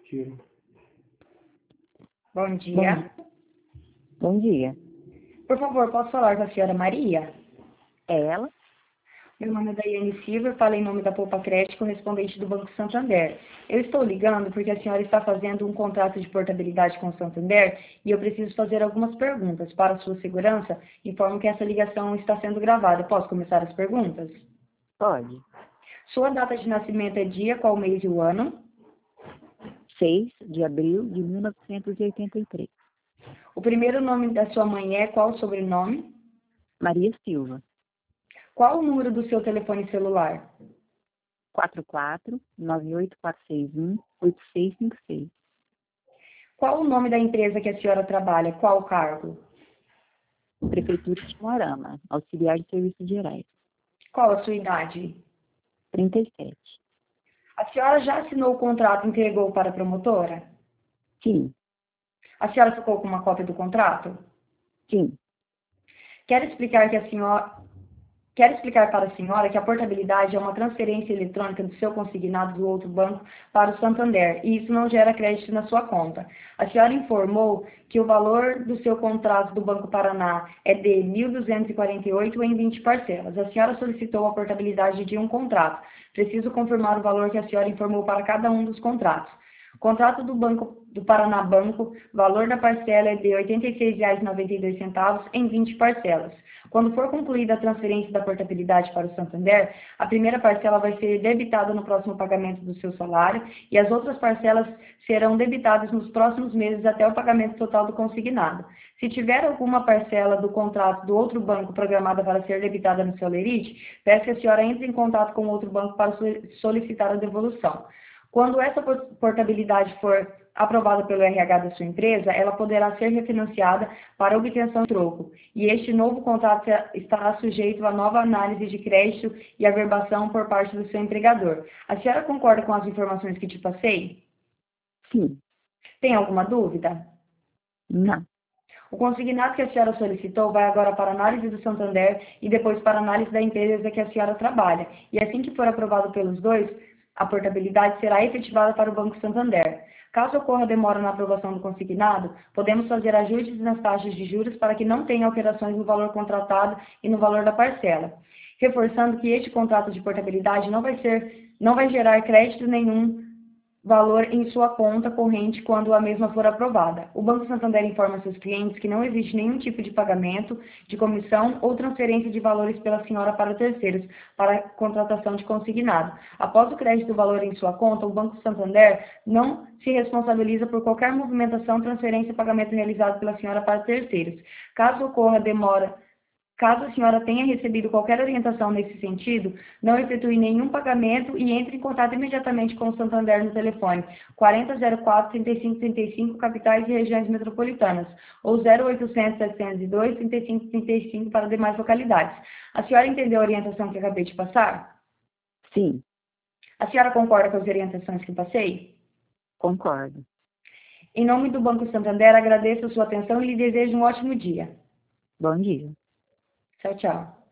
Tiro. Bom dia. Bom dia. Por favor, posso falar com a senhora Maria? É ela? Meu nome é Daiane Silva, eu falo em nome da Poupa Crédito, correspondente do Banco Santander. Eu estou ligando porque a senhora está fazendo um contrato de portabilidade com o Santander e eu preciso fazer algumas perguntas. Para a sua segurança, informo que essa ligação está sendo gravada. Posso começar as perguntas? Pode. Sua data de nascimento é dia, qual mês e o ano? 6 de abril de 1983. O primeiro nome da sua mãe é qual o sobrenome? Maria Silva. Qual o número do seu telefone celular? 44-98461-8656. Qual o nome da empresa que a senhora trabalha? Qual o cargo? Prefeitura de Moarama, auxiliar de serviços gerais. Qual a sua idade? 37. A senhora já assinou o contrato e entregou para a promotora? Sim, A senhora ficou com uma cópia do contrato? sim. Quero explicar para a senhora que a portabilidade é uma transferência eletrônica do seu consignado do outro banco para o Santander, e isso não gera crédito na sua conta. A senhora informou que o valor do seu contrato do Banco Paraná é de R$ 1.248 em 20 parcelas. A senhora solicitou a portabilidade de um contrato. Preciso confirmar o valor que a senhora informou para cada um dos contratos. Contrato do Paraná Banco, valor da parcela é de R$ 86,92 em 20 parcelas. Quando for concluída a transferência da portabilidade para o Santander, a primeira parcela vai ser debitada no próximo pagamento do seu salário e as outras parcelas serão debitadas nos próximos meses até o pagamento total do consignado. Se tiver alguma parcela do contrato do outro banco programada para ser debitada no seu lerite, peço que a senhora entre em contato com o outro banco para solicitar a devolução. Quando essa portabilidade for aprovada pelo RH da sua empresa, ela poderá ser refinanciada para obtenção de troco. E este novo contrato estará sujeito a nova análise de crédito e averbação por parte do seu empregador. A senhora concorda com as informações que te passei? Sim. Tem alguma dúvida? Não. O consignado que a senhora solicitou vai agora para análise do Santander e depois para análise da empresa que a senhora trabalha. E assim que for aprovado pelos dois, a portabilidade será efetivada para o Banco Santander. Caso ocorra demora na aprovação do consignado, podemos fazer ajustes nas taxas de juros para que não tenha alterações no valor contratado e no valor da parcela. Reforçando que este contrato de portabilidade não vai gerar crédito nenhum valor em sua conta corrente quando a mesma for aprovada. O Banco Santander informa seus clientes que não existe nenhum tipo de pagamento, de comissão ou transferência de valores pela senhora para terceiros, para contratação de consignado. Após o crédito do valor em sua conta, o Banco Santander não se responsabiliza por qualquer movimentação, transferência ou pagamento realizado pela senhora para terceiros. Caso ocorra demora, Caso a senhora tenha recebido qualquer orientação nesse sentido, não efetue nenhum pagamento e entre em contato imediatamente com o Santander no telefone 4004-3535, capitais e regiões metropolitanas, ou 0800-702-3535 para demais localidades. A senhora entendeu a orientação que acabei de passar? Sim. A senhora concorda com as orientações que passei? Concordo. Em nome do Banco Santander, agradeço a sua atenção e lhe desejo um ótimo dia. Bom dia. Tchau, tchau.